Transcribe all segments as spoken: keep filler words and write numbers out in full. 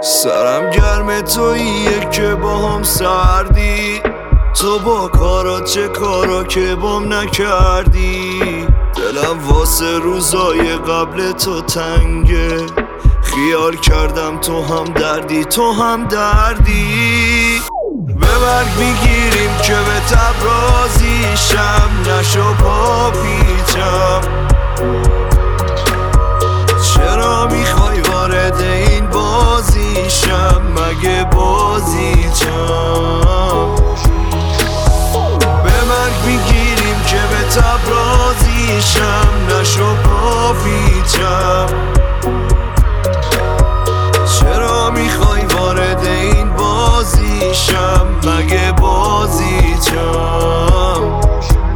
سرم گرم توییه که با هم سردی، تو با کارات چه کارا که بام نکردی. دلم واسه روزای قبل تو تنگه، خیال کردم تو هم دردی تو هم دردی. به مرگ میگیریم که به تب رازیشم، نشو پا پیچم. چرا میخوای وارد این بازیشم، مگه بازیچم؟ به مرگ میگیریم که به تب رازیشم، نشو پا پیچم. چرا میخوای وارد این بازیشم، مگه بازیچم؟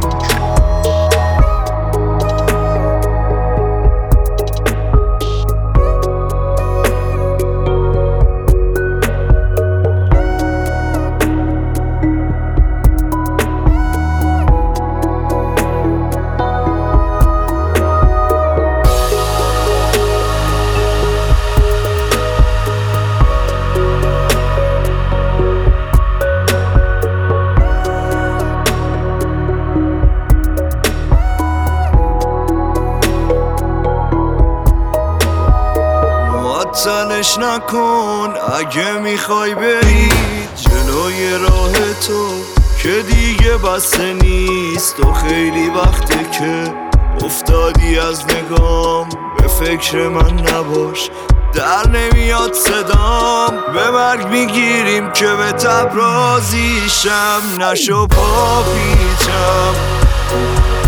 تنش نکن اگه میخوای بری جلوی راه تو که دیگه بسته نیست. تو خیلی وقته که افتادی از نگام، به فکر من نباش در نمیاد صدام. به مرگ میگیریم که به تب رازیشم، نشو پا پیچم.